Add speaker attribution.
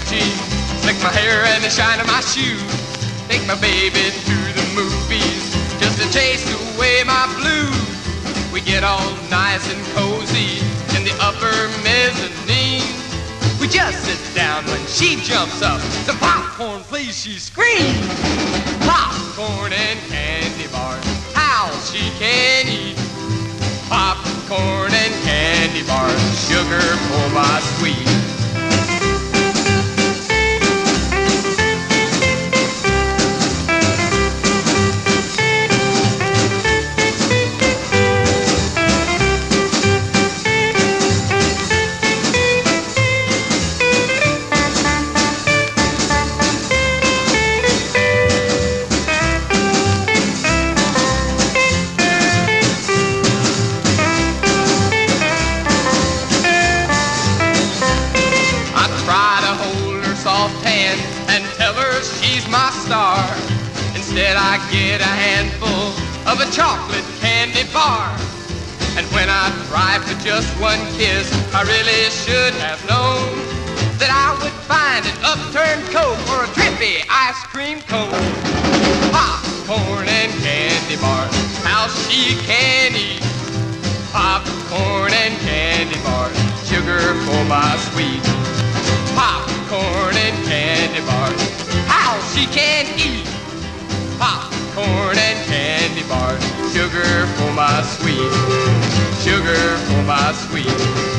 Speaker 1: jeans, slick my hair and the shine of my shoes. Take my baby to the movies just to chase away my blues. We get all nice and cozy in the upper mezzanine. We just sit down when she jumps up. Some popcorn, please, she screams. Popcorn and candy bars, how she can eat. Popcorn and candy bars, sugar for my sweet. Soft hand and tell her she's my star. Instead I get a handful of a chocolate candy bar. And when I try for just one kiss, I really should have known that I would find an upturned Coke or a trippy ice cream cone. Popcorn and candy bars, how she can eat. Popcorn and candy bars, sugar for my sweet. Popcorn and candy bars, how she can eat. Popcorn and candy bars, sugar for my sweet. Sugar for my sweet.